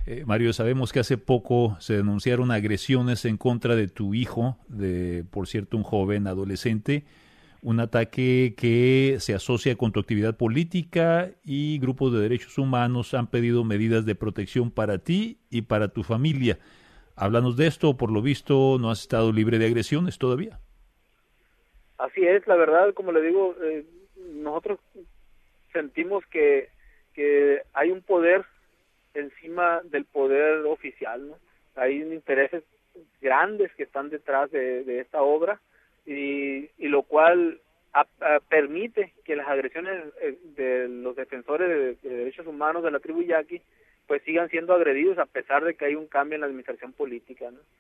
Mario, sabemos que hace poco se denunciaron agresiones en contra de tu hijo, por cierto, un joven adolescente, un ataque que se asocia con tu actividad política y grupos de derechos humanos han pedido medidas de protección para ti y para tu familia. Háblanos de esto, por lo visto no has estado libre de agresiones todavía. Así es, la verdad, como le digo, nosotros sentimos que hay un poder encima del poder oficial, ¿no? Hay intereses grandes que están detrás de esta obra y lo cual permite que las agresiones de los defensores de derechos humanos de la tribu yaqui pues sigan siendo agredidos a pesar de que hay un cambio en la administración política, ¿no?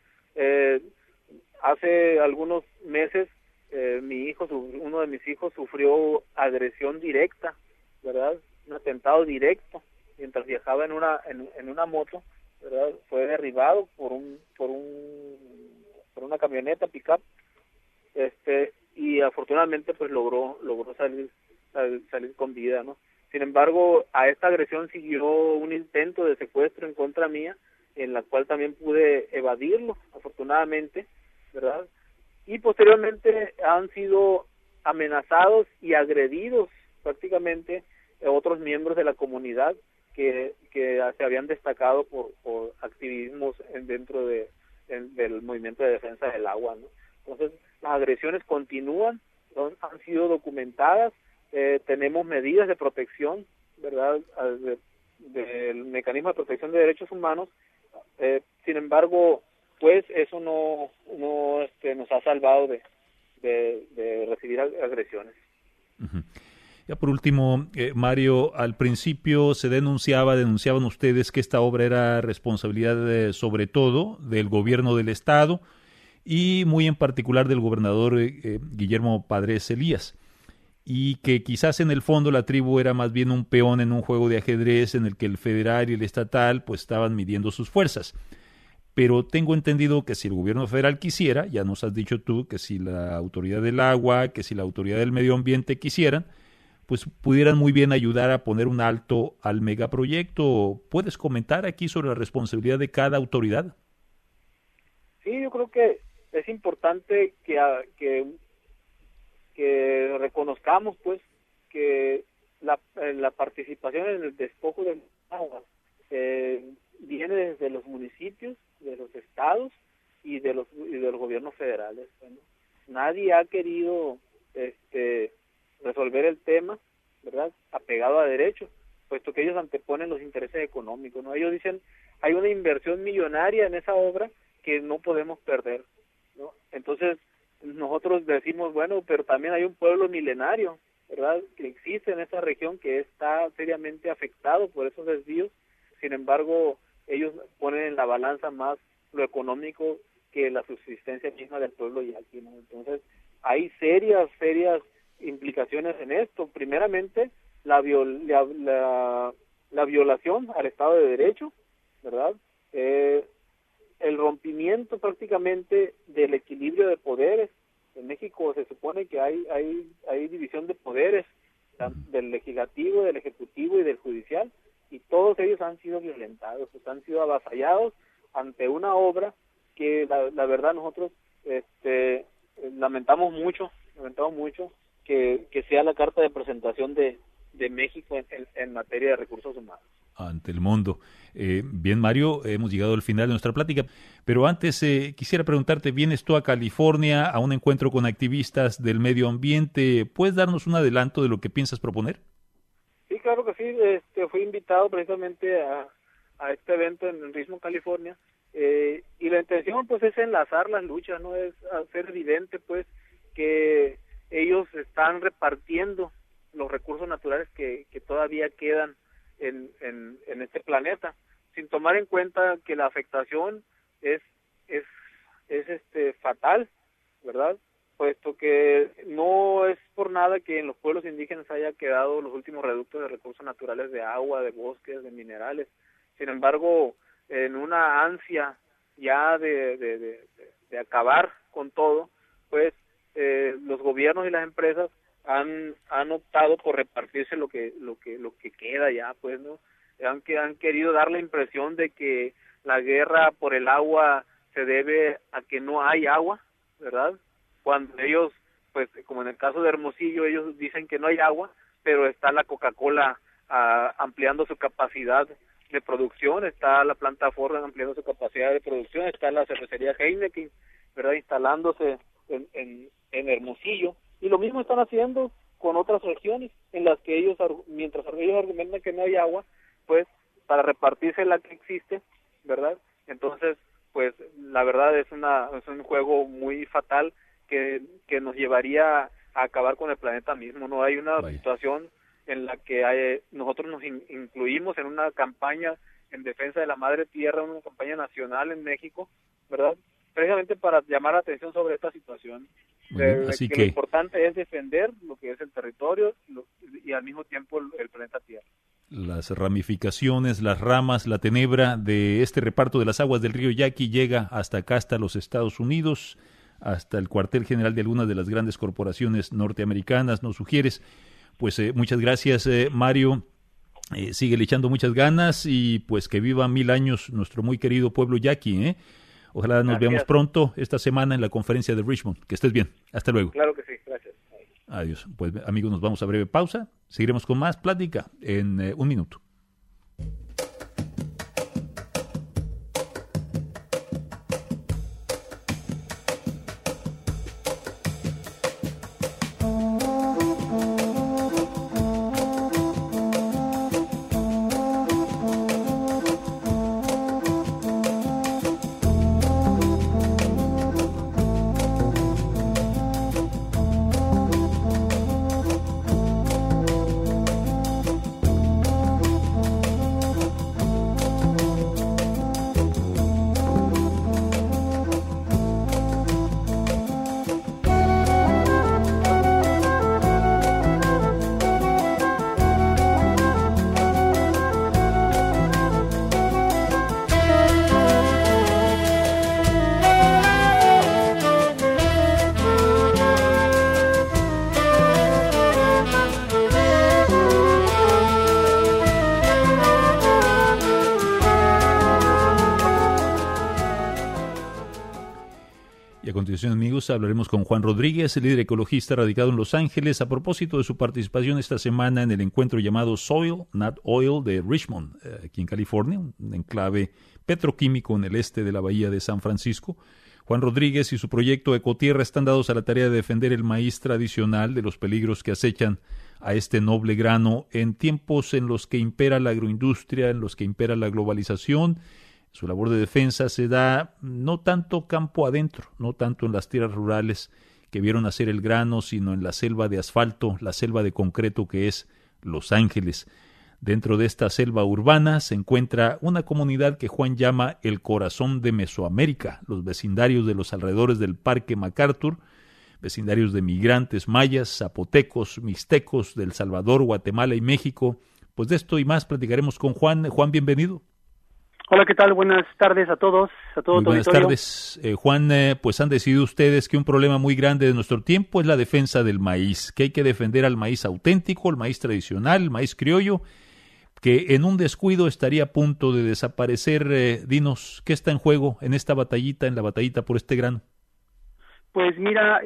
Hace algunos meses uno de mis hijos sufrió agresión directa, ¿verdad? Un atentado directo mientras viajaba en una moto, ¿verdad? Fue derribado por una camioneta pick-up, y afortunadamente pues logró salir con vida, ¿no? Sin embargo, a esta agresión siguió un intento de secuestro en contra mía, en la cual también pude evadirlo, afortunadamente, ¿verdad? Y posteriormente han sido amenazados y agredidos prácticamente otros miembros de la comunidad que se habían destacado por activismos dentro del movimiento de defensa del agua, ¿no? Entonces, las agresiones continúan, han sido documentadas, tenemos medidas de protección, ¿verdad?, del mecanismo de protección de derechos humanos. Sin embargo, pues eso no nos ha salvado de recibir agresiones. Uh-huh. Ya por último, Mario, al principio denunciaban ustedes que esta obra era responsabilidad sobre todo del gobierno del estado y muy en particular del gobernador Guillermo Padres Elías, y que quizás en el fondo la tribu era más bien un peón en un juego de ajedrez en el que el federal y el estatal pues estaban midiendo sus fuerzas. Pero tengo entendido que si el gobierno federal quisiera, ya nos has dicho tú que si la autoridad del agua, que si la autoridad del medio ambiente quisieran, pues pudieran muy bien ayudar a poner un alto al megaproyecto. ¿Puedes comentar aquí sobre la responsabilidad de cada autoridad? Sí, yo creo que es importante que reconozcamos pues que la participación en el despojo del agua viene desde los municipios, de los estados y de los gobiernos federales. Bueno, nadie ha querido resolver el tema, ¿verdad?, apegado a derechos, puesto que ellos anteponen los intereses económicos, ¿no? Ellos dicen, hay una inversión millonaria en esa obra que no podemos perder, ¿no? Entonces, nosotros decimos, bueno, pero también hay un pueblo milenario, ¿verdad?, que existe en esta región que está seriamente afectado por esos desvíos. Sin embargo, ellos ponen en la balanza más lo económico que la subsistencia misma del pueblo yaqui, ¿no? Entonces, hay serias implicaciones en esto. Primeramente, la violación al Estado de Derecho, ¿verdad? El rompimiento prácticamente del equilibrio de poderes. En México se supone que hay división de poderes, del legislativo, del ejecutivo y del judicial, y todos ellos han sido violentados, pues han sido avasallados ante una obra que la verdad nosotros lamentamos mucho que sea la carta de presentación de México en materia de recursos humanos. Ante el mundo. Bien, Mario, hemos llegado al final de nuestra plática, pero antes quisiera preguntarte, ¿vienes tú a California a un encuentro con activistas del medio ambiente? ¿Puedes darnos un adelanto de lo que piensas proponer? Sí, claro que sí. Fui invitado precisamente a este evento en Richmond, California, y la intención pues es enlazar las luchas, no es hacer evidente pues que ellos están repartiendo los recursos naturales que todavía quedan en este planeta, sin tomar en cuenta que la afectación es fatal, ¿verdad? Puesto que no es por nada que en los pueblos indígenas haya quedado los últimos reductos de recursos naturales de agua, de bosques, de minerales. Sin embargo, en una ansia ya de acabar con todo, pues los gobiernos y las empresas han optado por repartirse lo que queda ya, pues, ¿no? han querido dar la impresión de que la guerra por el agua se debe a que no hay agua, ¿verdad? Cuando ellos, pues como en el caso de Hermosillo, ellos dicen que no hay agua, pero está la Coca-Cola ampliando su capacidad de producción, está la planta Ford ampliando su capacidad de producción, está la cervecería Heineken, ¿verdad?, instalándose en Hermosillo, y lo mismo están haciendo con otras regiones en las que mientras ellos argumentan que no hay agua, pues para repartirse la que existe, ¿verdad? Entonces, pues la verdad es un juego muy fatal que nos llevaría a acabar con el planeta mismo. No hay una situación en la que nosotros nos incluimos en una campaña en defensa de la madre tierra, una campaña nacional en México, ¿verdad?, precisamente para llamar la atención sobre esta situación. Así que lo importante es defender lo que es el territorio y al mismo tiempo el planeta Tierra. Las ramificaciones, las ramas, la tenebra de este reparto de las aguas del río Yaqui llega hasta acá, hasta los Estados Unidos, hasta el cuartel general de algunas de las grandes corporaciones norteamericanas, nos sugieres. Pues muchas gracias, Mario. Sigue le echando muchas ganas y pues que viva 1000 años nuestro muy querido pueblo yaqui, ¿eh? Ojalá nos veamos pronto esta semana en la conferencia de Richmond. Que estés bien. Hasta luego. Claro que sí. Gracias. Adiós. Pues amigos, nos vamos a breve pausa. Seguiremos con más plática en un minuto. Y a continuación, amigos, hablaremos con Juan Rodríguez, el líder ecologista radicado en Los Ángeles, a propósito de su participación esta semana en el encuentro llamado Soil, Not Oil de Richmond, aquí en California, un enclave petroquímico en el este de la bahía de San Francisco. Juan Rodríguez y su proyecto Ecotierra están dados a la tarea de defender el maíz tradicional de los peligros que acechan a este noble grano en tiempos en los que impera la agroindustria, en los que impera la globalización. Su labor de defensa se da no tanto campo adentro, no tanto en las tierras rurales que vieron nacer el grano, sino en la selva de asfalto, la selva de concreto que es Los Ángeles. Dentro de esta selva urbana se encuentra una comunidad que Juan llama el corazón de Mesoamérica, los vecindarios de los alrededores del Parque MacArthur, vecindarios de migrantes mayas, zapotecos, mixtecos del Salvador, Guatemala y México. Pues de esto y más platicaremos con Juan. Juan, bienvenido. Hola, ¿qué tal? Buenas tardes a todos, a todo tu auditorio. Buenas tardes. Juan, pues han decidido ustedes que un problema muy grande de nuestro tiempo es la defensa del maíz, que hay que defender al maíz auténtico, el maíz tradicional, el maíz criollo, que en un descuido estaría a punto de desaparecer. Dinos, ¿qué está en juego en esta batallita, en la batallita por este grano? Pues mira,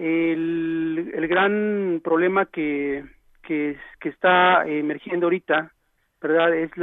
el gran problema que está emergiendo ahorita, ¿verdad? Es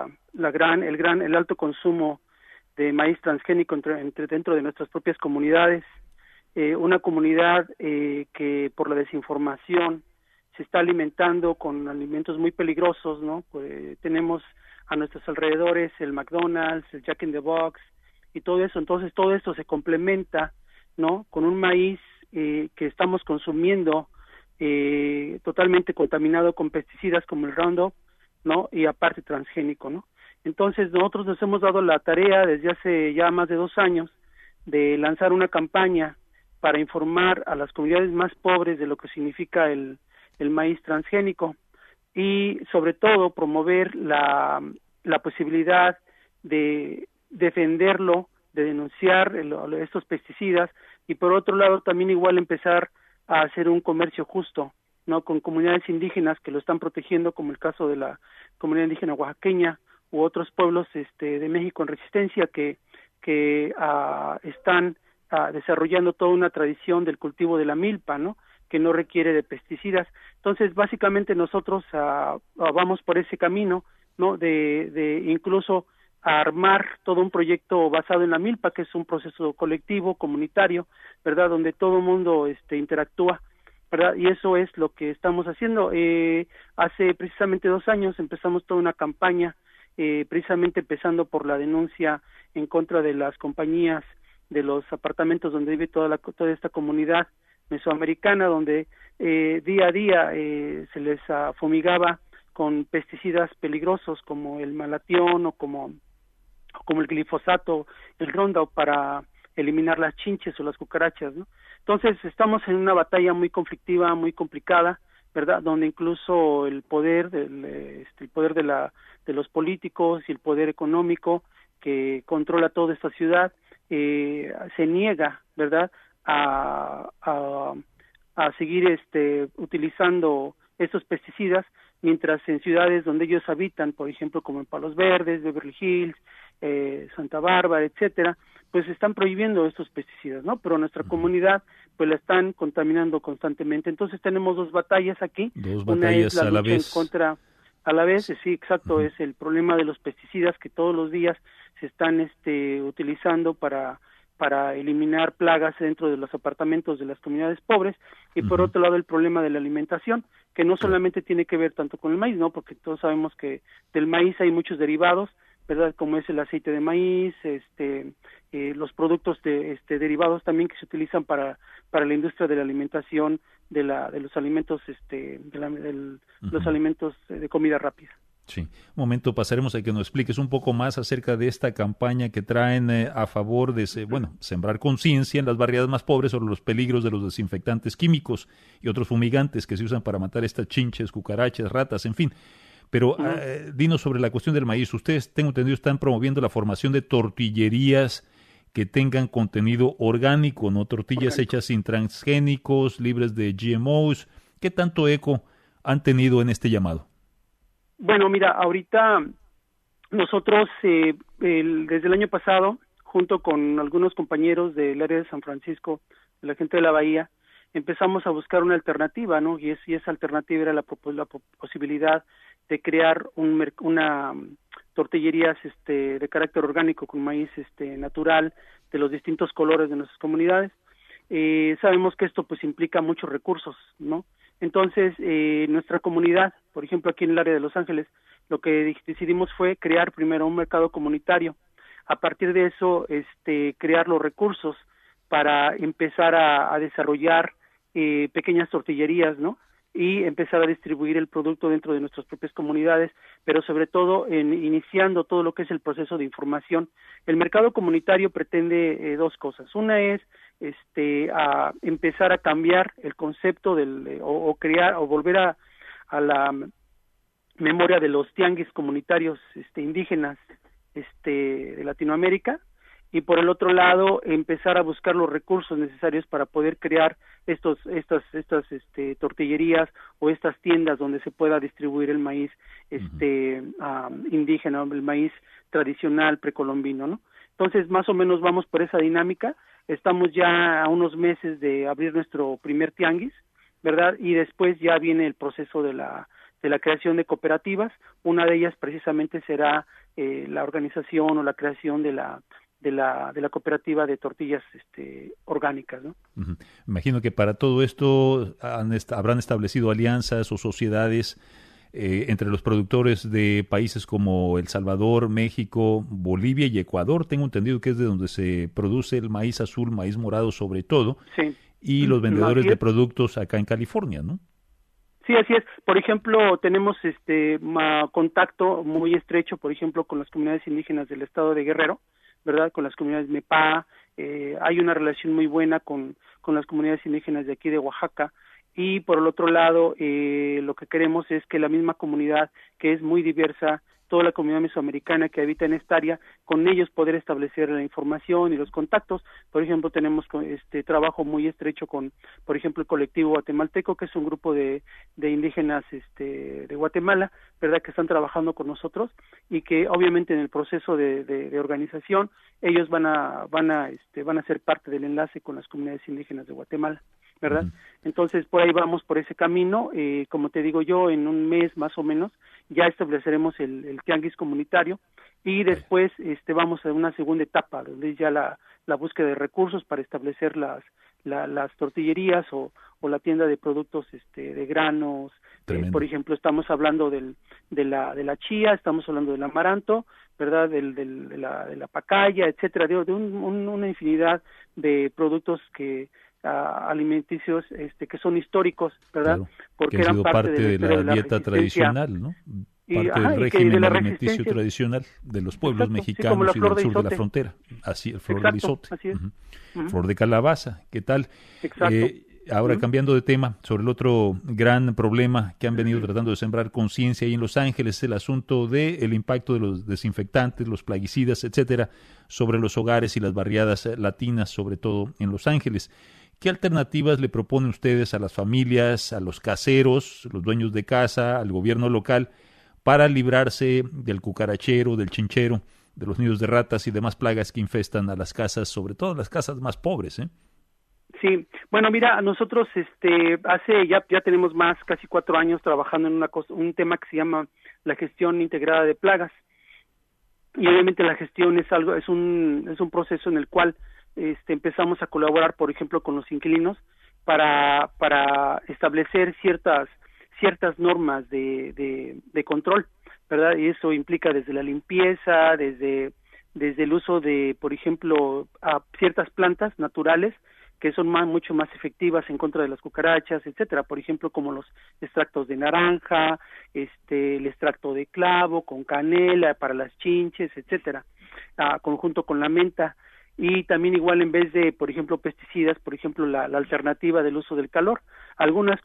el alto consumo de maíz transgénico dentro de nuestras propias comunidades, una comunidad que por la desinformación se está alimentando con alimentos muy peligrosos, ¿no? Pues tenemos a nuestros alrededores el McDonald's, el Jack in the Box y todo eso. Entonces todo esto se complementa, ¿no?, con un maíz que estamos consumiendo totalmente contaminado con pesticidas como el Roundup, ¿no?, y aparte transgénico, ¿no? Entonces nosotros nos hemos dado la tarea desde hace ya más de 2 años de lanzar una campaña para informar a las comunidades más pobres de lo que significa el maíz transgénico y sobre todo promover la posibilidad de defenderlo, de denunciar estos pesticidas y por otro lado también igual empezar a hacer un comercio justo, ¿no?, con comunidades indígenas que lo están protegiendo, como el caso de la comunidad indígena oaxaqueña u otros pueblos de México en resistencia que están desarrollando toda una tradición del cultivo de la milpa, ¿no? Que no requiere de pesticidas. Entonces, básicamente nosotros vamos por ese camino, ¿no? De incluso armar todo un proyecto basado en la milpa, que es un proceso colectivo, comunitario, ¿verdad? Donde todo el mundo interactúa, ¿verdad? Y eso es lo que estamos haciendo. Hace precisamente 2 años empezamos toda una campaña, precisamente empezando por la denuncia en contra de las compañías de los apartamentos donde vive toda esta comunidad mesoamericana, donde día a día se les fumigaba con pesticidas peligrosos como el malatión o como el glifosato, el Roundup, para eliminar las chinches o las cucarachas, ¿no? Entonces estamos en una batalla muy conflictiva, muy complicada, ¿verdad? Donde incluso el poder de los políticos y el poder económico que controla toda esta ciudad se niega, ¿verdad?, a seguir utilizando estos pesticidas, mientras en ciudades donde ellos habitan, por ejemplo, como en Palos Verdes, Beverly Hills, Santa Bárbara, etcétera, pues están prohibiendo estos pesticidas, ¿no? Pero nuestra comunidad pues la están contaminando constantemente. Entonces tenemos 2 batallas aquí. Una es la lucha en contra a la vez, sí, exacto, es el problema de los pesticidas que todos los días se están utilizando para eliminar plagas dentro de los apartamentos de las comunidades pobres, y por otro lado el problema de la alimentación, que no solamente tiene que ver tanto con el maíz, ¿no? Porque todos sabemos que del maíz hay muchos derivados, ¿verdad? Como es el aceite de maíz, los productos derivados también que se utilizan para la industria de la alimentación, de los alimentos, los alimentos de comida rápida. Sí, un momento, pasaremos a que nos expliques un poco más acerca de esta campaña que traen a favor de, sembrar conciencia en las barriadas más pobres sobre los peligros de los desinfectantes químicos y otros fumigantes que se usan para matar estas chinches, cucarachas, ratas, en fin. Pero dinos sobre la cuestión del maíz. Ustedes, tengo entendido, están promoviendo la formación de tortillerías que tengan contenido orgánico, ¿no? Tortillas hechas sin transgénicos, libres de GMOs. ¿Qué tanto eco han tenido en este llamado? Bueno, mira, ahorita nosotros desde el año pasado, junto con algunos compañeros del área de San Francisco, de la gente de la Bahía, empezamos a buscar una alternativa, ¿no? Y esa alternativa era la posibilidad de crear una tortillerías de carácter orgánico con maíz natural de los distintos colores de nuestras comunidades. Sabemos que esto pues implica muchos recursos, ¿no? Entonces, nuestra comunidad, por ejemplo, aquí en el área de Los Ángeles, lo que decidimos fue crear primero un mercado comunitario. A partir de eso, crear los recursos para empezar a desarrollar pequeñas tortillerías, ¿no? Y empezar a distribuir el producto dentro de nuestras propias comunidades, pero sobre todo iniciando todo lo que es el proceso de información. El mercado comunitario pretende 2 cosas. Una es a empezar a cambiar el concepto o crear o volver a la memoria de los tianguis comunitarios indígenas de Latinoamérica, y por el otro lado empezar a buscar los recursos necesarios para poder crear estas tortillerías o estas tiendas donde se pueda distribuir el maíz indígena, el maíz tradicional precolombino, ¿no? Entonces, más o menos vamos por esa dinámica. Estamos ya a unos meses de abrir nuestro primer tianguis, ¿verdad? Y después ya viene el proceso de la creación de cooperativas. Una de ellas precisamente será la organización o la creación de la cooperativa de tortillas orgánicas, ¿no? Imagino que para todo esto habrán establecido alianzas o sociedades entre los productores de países como El Salvador, México, Bolivia y Ecuador. Tengo entendido que es de donde se produce el maíz azul, maíz morado sobre todo, sí. Y los vendedores de productos acá en California, ¿no? Sí, así es. Por ejemplo, tenemos contacto muy estrecho, por ejemplo, con las comunidades indígenas del estado de Guerrero, ¿verdad? Con las comunidades Mepá. Hay una relación muy buena con las comunidades indígenas de aquí de Oaxaca. Y por el otro lado, lo que queremos es que la misma comunidad, que es muy diversa, toda la comunidad mesoamericana que habita en esta área, con ellos poder establecer la información y los contactos. Por ejemplo, tenemos trabajo muy estrecho con, por ejemplo, el colectivo guatemalteco, que es un grupo de indígenas de Guatemala, ¿verdad?, que están trabajando con nosotros y que obviamente en el proceso de organización ellos van a ser parte del enlace con las comunidades indígenas de Guatemala, ¿verdad? Uh-huh. Entonces, por ahí vamos por ese camino. Como te digo yo, en un mes más o menos ya estableceremos el tianguis comunitario y después vamos a una segunda etapa, donde es ya la búsqueda de recursos para establecer las tortillerías o la tienda de productos de granos. Por ejemplo, estamos hablando de la chía, estamos hablando del amaranto, ¿verdad?, de la pacaya, etcétera, de una infinidad de productos alimenticios que son históricos, ¿verdad? Claro, porque eran parte de la dieta tradicional, ¿no? Parte del régimen alimenticio tradicional de los pueblos mexicanos y del sur de la frontera. Así, el flor de isote. Así es. Flor de calabaza, ¿qué tal? Exacto. Ahora cambiando de tema, sobre el otro gran problema que han venido tratando de sembrar conciencia ahí en Los Ángeles, el asunto del impacto de los desinfectantes, los plaguicidas, etcétera, sobre los hogares y las barriadas latinas, sobre todo en Los Ángeles. ¿Qué alternativas le proponen ustedes a las familias, a los caseros, los dueños de casa, al gobierno local, para librarse del cucarachero, del chinchero, de los nidos de ratas y demás plagas que infestan a las casas, sobre todo las casas más pobres, ¿eh? Sí, bueno, mira, nosotros ya tenemos casi 4 años trabajando en un tema que se llama la gestión integrada de plagas. Y obviamente la gestión es un proceso en el cual empezamos a colaborar, por ejemplo, con los inquilinos para establecer ciertas normas de control, ¿verdad? Y eso implica desde la limpieza, desde el uso de, por ejemplo, ciertas plantas naturales que son mucho más efectivas en contra de las cucarachas, etcétera, por ejemplo, como los extractos de naranja, el extracto de clavo con canela para las chinches, etcétera, conjunto con la menta. Y también igual, en vez de, por ejemplo, pesticidas, por ejemplo, la alternativa del uso del calor. Algunas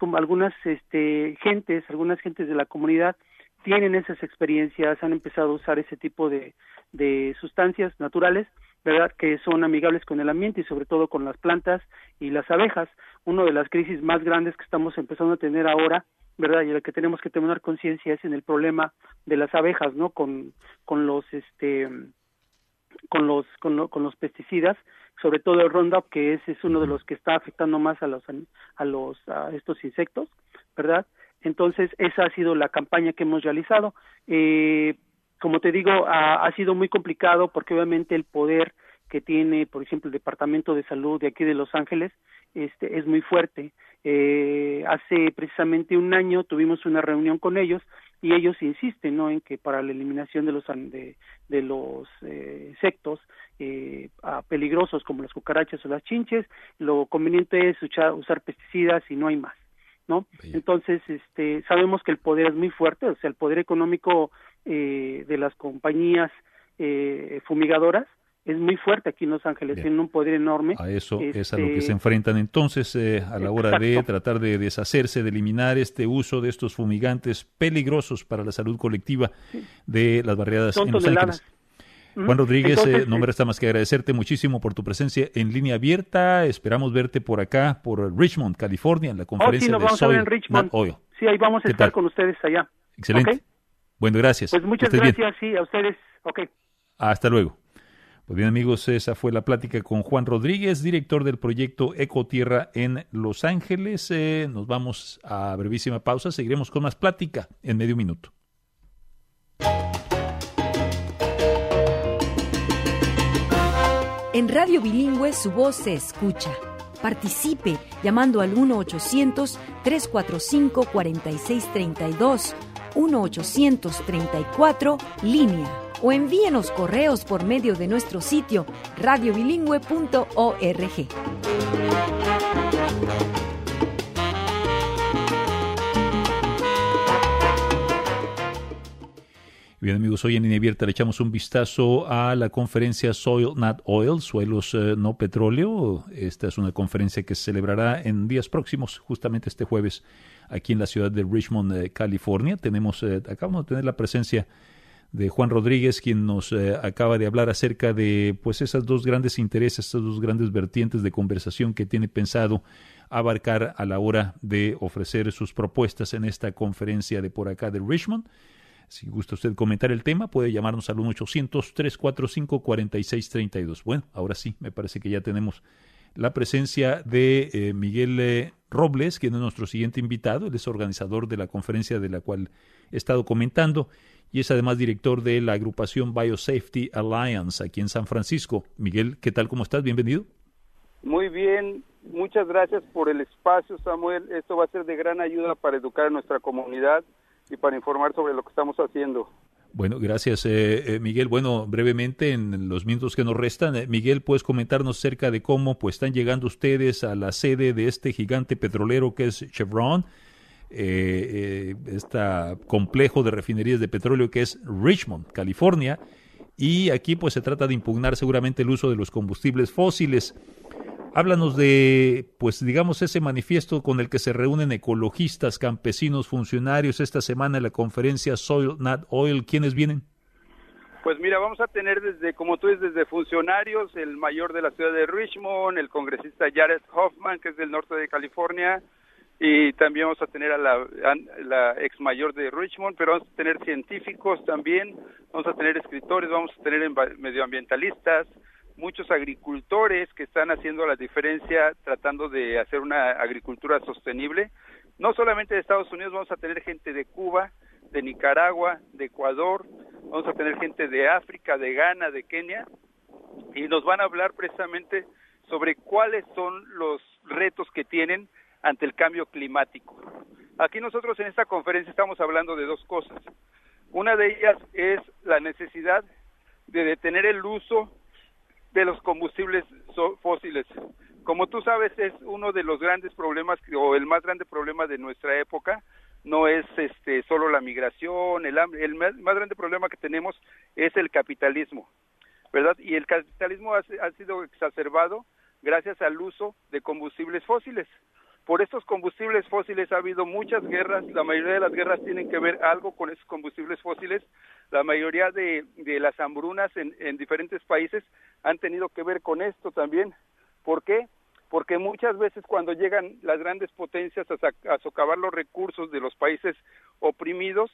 gentes de la comunidad tienen esas experiencias, han empezado a usar ese tipo de sustancias naturales, ¿verdad?, que son amigables con el ambiente y sobre todo con las plantas y las abejas. Una de las crisis más grandes que estamos empezando a tener ahora, ¿verdad?, y en la que tenemos que tomar conciencia es en el problema de las abejas, ¿no?, con los pesticidas, sobre todo el Roundup, que es uno de los que está afectando más a estos insectos, ¿verdad? Entonces, esa ha sido la campaña que hemos realizado. Como te digo, ha sido muy complicado porque obviamente el poder que tiene, por ejemplo, el Departamento de Salud de aquí de Los Ángeles, es muy fuerte. Hace precisamente un año tuvimos una reunión con ellos y ellos insisten, ¿no?, en que para la eliminación de los insectos peligrosos como las cucarachas o las chinches, lo conveniente es usar pesticidas y no hay más, ¿no? Bien. Entonces, sabemos que el poder es muy fuerte, o sea, el poder económico de las compañías fumigadoras es muy fuerte aquí en Los Ángeles, tienen un poder enorme. A eso es a lo que se enfrentan entonces a la hora de tratar de deshacerse, de eliminar este uso de estos fumigantes peligrosos para la salud colectiva de las barriadas en Los Ángeles. Juan Rodríguez, entonces, no me resta más que agradecerte muchísimo por tu presencia en Línea Abierta. Esperamos verte por acá, por Richmond, California, en la conferencia nos vamos de Soil a ver en Richmond. Not Oil. Sí, ahí vamos a estar con ustedes allá. Excelente. ¿Okay? Bueno, gracias. Pues muchas gracias, sí, a ustedes. Okay. Hasta luego. Pues bien, amigos, esa fue la plática con Juan Rodríguez, director del proyecto Ecotierra en Los Ángeles. Nos vamos a brevísima pausa. Seguiremos con más plática en medio minuto. En Radio Bilingüe su voz se escucha. Participe llamando al 1-800-345-4632, 1-800-34, o envíenos correos por medio de nuestro sitio radiobilingüe.org. Bien, amigos, hoy en Línea Abierta le echamos un vistazo a la conferencia Soil Not Oil, Suelos No Petróleo. Esta es una conferencia que se celebrará en días próximos, justamente este jueves, aquí en la ciudad de Richmond, California. Acabamos de tener la presencia de Juan Rodríguez, quien nos acaba de hablar acerca de pues esas dos grandes intereses, esas dos grandes vertientes de conversación que tiene pensado abarcar a la hora de ofrecer sus propuestas en esta conferencia de por acá de Richmond. Si gusta usted comentar el tema, puede llamarnos al 1-800-345-4632. Bueno, ahora sí, me parece que ya tenemos la presencia de Miguel Robles, quien es nuestro siguiente invitado. Él es organizador de la conferencia de la cual he estado comentando y es además director de la agrupación Biosafety Alliance aquí en San Francisco. Miguel, ¿qué tal? ¿Cómo estás? Bienvenido. Muy bien, muchas gracias por el espacio, Samuel. Esto va a ser de gran ayuda para educar a nuestra comunidad y para informar sobre lo que estamos haciendo. Bueno, gracias, Miguel. Bueno, brevemente, en los minutos que nos restan, Miguel, ¿puedes comentarnos acerca de cómo pues están llegando ustedes a la sede de este gigante petrolero que es Chevron, este complejo de refinerías de petróleo que es Richmond, California, y aquí pues se trata de impugnar seguramente el uso de los combustibles fósiles? Háblanos de, pues digamos, ese manifiesto con el que se reúnen ecologistas, campesinos, funcionarios esta semana en la conferencia Soil Not Oil. ¿Quiénes vienen? Pues mira, vamos a tener desde, como tú dices, desde funcionarios, el mayor de la ciudad de Richmond, el congresista Jared Hoffman, que es del norte de California, y también vamos a tener a la ex mayor de Richmond, pero vamos a tener científicos también, vamos a tener escritores, vamos a tener medioambientalistas, muchos agricultores que están haciendo la diferencia tratando de hacer una agricultura sostenible. No solamente de Estados Unidos, vamos a tener gente de Cuba, de Nicaragua, de Ecuador, vamos a tener gente de África, de Ghana, de Kenia, y nos van a hablar precisamente sobre cuáles son los retos que tienen ante el cambio climático. Aquí nosotros en esta conferencia estamos hablando de dos cosas. Una de ellas es la necesidad de detener el uso de los combustibles fósiles. Como tú sabes, es uno de los grandes problemas, o el más grande problema de nuestra época. No es solo la migración, el hambre. El más grande problema que tenemos es el capitalismo, ¿verdad? Y el capitalismo ha sido exacerbado gracias al uso de combustibles fósiles. Por estos combustibles fósiles ha habido muchas guerras. La mayoría de las guerras tienen que ver algo con esos combustibles fósiles. La mayoría de las hambrunas en diferentes países han tenido que ver con esto también. ¿Por qué? Porque muchas veces cuando llegan las grandes potencias a socavar los recursos de los países oprimidos,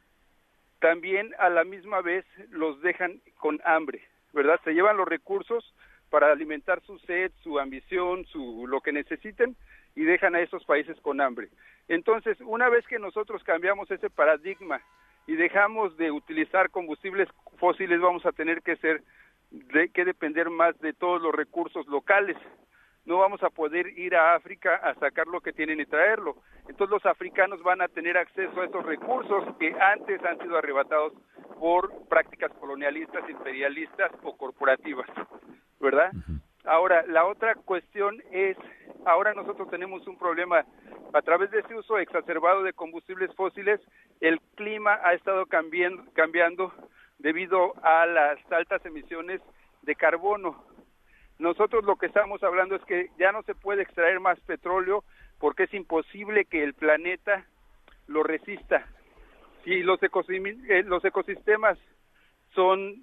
también a la misma vez los dejan con hambre, ¿verdad? Se llevan los recursos para alimentar su sed, su ambición, lo que necesiten, y dejan a esos países con hambre. Entonces, una vez que nosotros cambiamos ese paradigma y dejamos de utilizar combustibles fósiles, vamos a tener que depender más de todos los recursos locales. No vamos a poder ir a África a sacar lo que tienen y traerlo. Entonces los africanos van a tener acceso a esos recursos que antes han sido arrebatados por prácticas colonialistas, imperialistas o corporativas, ¿verdad? Uh-huh. Ahora, la otra cuestión es, ahora nosotros tenemos un problema. A través de ese uso exacerbado de combustibles fósiles, el clima ha estado cambiando debido a las altas emisiones de carbono. Nosotros lo que estamos hablando es que ya no se puede extraer más petróleo porque es imposible que el planeta lo resista. Si los ecosistemas son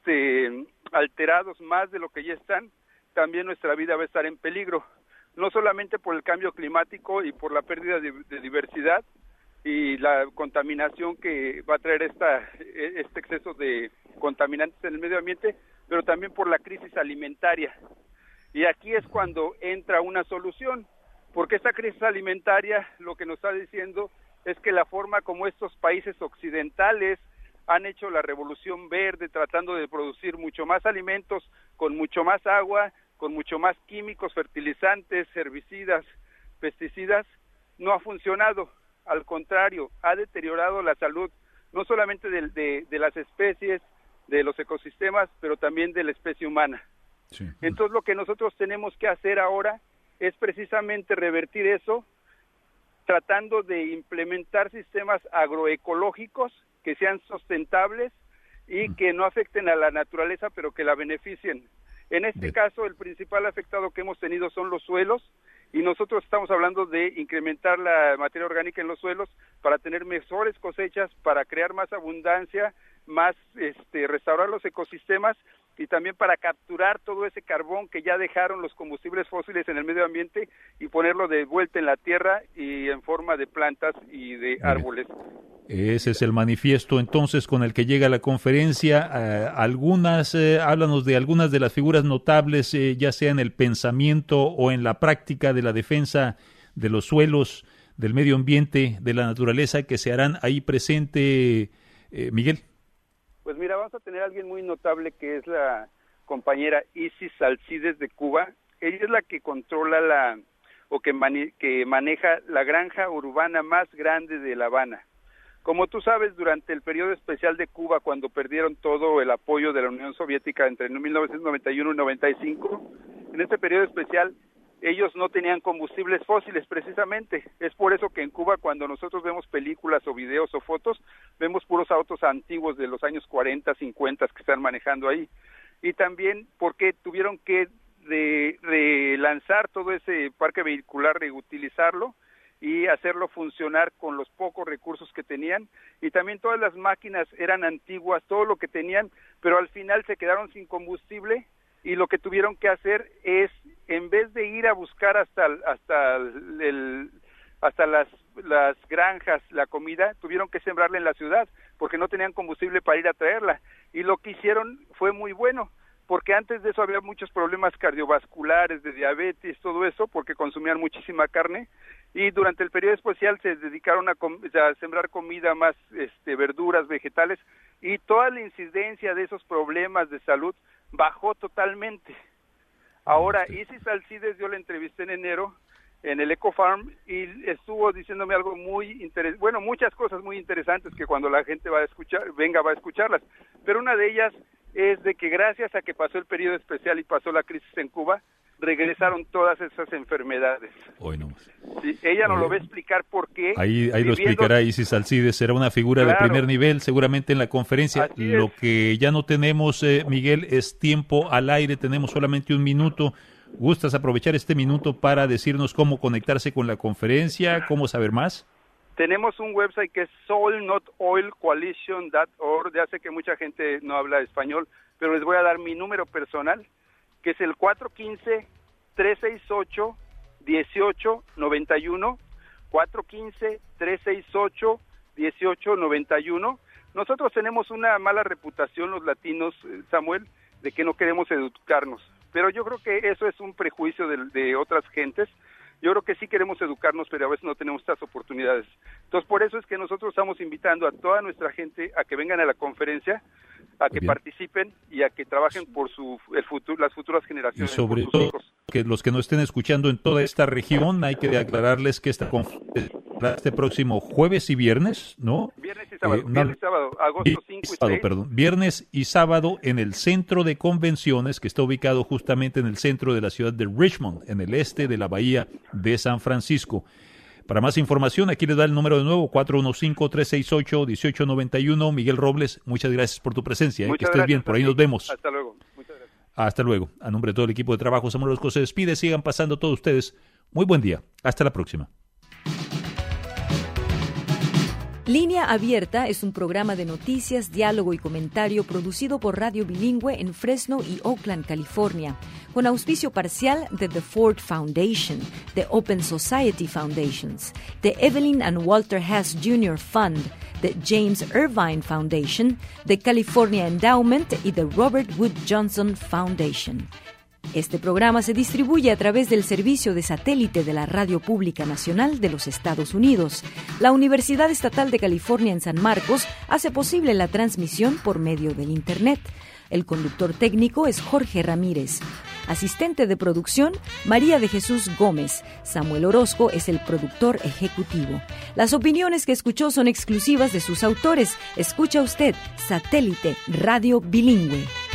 alterados más de lo que ya están, también nuestra vida va a estar en peligro, no solamente por el cambio climático y por la pérdida de diversidad y la contaminación que va a traer este exceso de contaminantes en el medio ambiente, pero también por la crisis alimentaria. Y aquí es cuando entra una solución, porque esta crisis alimentaria lo que nos está diciendo es que la forma como estos países occidentales han hecho la revolución verde, tratando de producir mucho más alimentos, con mucho más agua, con mucho más químicos, fertilizantes, herbicidas, pesticidas, no ha funcionado. Al contrario, ha deteriorado la salud, no solamente de las especies, de los ecosistemas, pero también de la especie humana. Sí. Entonces lo que nosotros tenemos que hacer ahora es precisamente revertir eso, tratando de implementar sistemas agroecológicos que sean sustentables y que no afecten a la naturaleza, pero que la beneficien. En este caso, el principal afectado que hemos tenido son los suelos, y nosotros estamos hablando de incrementar la materia orgánica en los suelos para tener mejores cosechas, para crear más abundancia más restaurar los ecosistemas y también para capturar todo ese carbón que ya dejaron los combustibles fósiles en el medio ambiente y ponerlo de vuelta en la tierra y en forma de plantas y de árboles. Ese es el manifiesto entonces con el que llega la conferencia. Háblanos de algunas de las figuras notables, ya sea en el pensamiento o en la práctica de la defensa de los suelos, del medio ambiente, de la naturaleza, que se harán ahí presente, Miguel. Pues mira, vamos a tener a alguien muy notable que es la compañera Isis Alcides de Cuba. Ella es la que controla que maneja la granja urbana más grande de La Habana. Como tú sabes, durante el periodo especial de Cuba, cuando perdieron todo el apoyo de la Unión Soviética entre 1991 y 95, en este periodo especial ellos no tenían combustibles fósiles precisamente. Es por eso que en Cuba, cuando nosotros vemos películas o videos o fotos, vemos puros autos antiguos de los años 40, 50 que están manejando ahí. Y también porque tuvieron que relanzar todo ese parque vehicular, reutilizarlo y hacerlo funcionar con los pocos recursos que tenían, y también todas las máquinas eran antiguas, todo lo que tenían, pero al final se quedaron sin combustible, y lo que tuvieron que hacer es, en vez de ir a buscar hasta las granjas la comida, tuvieron que sembrarla en la ciudad, porque no tenían combustible para ir a traerla, y lo que hicieron fue muy bueno, porque antes de eso había muchos problemas cardiovasculares, de diabetes, todo eso, porque consumían muchísima carne, y durante el periodo especial se dedicaron a sembrar comida, más verduras, vegetales, y toda la incidencia de esos problemas de salud bajó totalmente. Ahora, Isis Alcides, yo la entrevisté en enero en el Eco Farm y estuvo diciéndome algo muy interesante, bueno, muchas cosas muy interesantes que cuando la gente va a escucharlas, pero una de ellas es de que gracias a que pasó el periodo especial y pasó la crisis en Cuba, regresaron todas esas enfermedades. Hoy no. Sí, ella nos lo va a explicar por qué. Ahí lo explicará Isis Alcides, será una figura de primer nivel seguramente en la conferencia. Lo que ya no tenemos, Miguel, es tiempo al aire, tenemos solamente un minuto. ¿Gustas aprovechar este minuto para decirnos cómo conectarse con la conferencia, cómo saber más? Tenemos un website que es soilnotoilcoalition.org. Ya sé que mucha gente no habla español, pero les voy a dar mi número personal, que es el 415-368-1891, 415-368-1891. Nosotros tenemos una mala reputación, los latinos, Samuel, de que no queremos educarnos, pero yo creo que eso es un prejuicio de otras gentes. Yo creo que sí queremos educarnos, pero a veces no tenemos estas oportunidades. Entonces, por eso es que nosotros estamos invitando a toda nuestra gente a que vengan a la conferencia, a que participen y a que trabajen por las futuras generaciones. Y sobre todo, que los que nos estén escuchando en toda esta región, hay que aclararles que esta conferencia este próximo jueves y viernes, ¿no? Viernes y sábado, agosto 5 y 6. Viernes y sábado en el centro de convenciones, que está ubicado justamente en el centro de la ciudad de Richmond, en el este de la bahía de San Francisco. Para más información, aquí le da el número de nuevo, 415-368-1891. Miguel Robles, muchas gracias por tu presencia. Que estés bien, por ahí nos vemos. Hasta luego. Muchas gracias. Hasta luego. A nombre de todo el equipo de trabajo, Samuel Orozco se despide. Sigan pasando todos ustedes. Muy buen día. Hasta la próxima. Línea Abierta es un programa de noticias, diálogo y comentario producido por Radio Bilingüe en Fresno y Oakland, California, con auspicio parcial de The Ford Foundation, de Open Society Foundations, de Evelyn and Walter Hess Jr. Fund, de James Irvine Foundation, de California Endowment y de Robert Wood Johnson Foundation. Este programa se distribuye a través del servicio de satélite de la Radio Pública Nacional de los Estados Unidos. La Universidad Estatal de California en San Marcos hace posible la transmisión por medio del Internet. El conductor técnico es Jorge Ramírez. Asistente de producción, María de Jesús Gómez. Samuel Orozco es el productor ejecutivo. Las opiniones que escuchó son exclusivas de sus autores. Escucha usted Satélite Radio Bilingüe.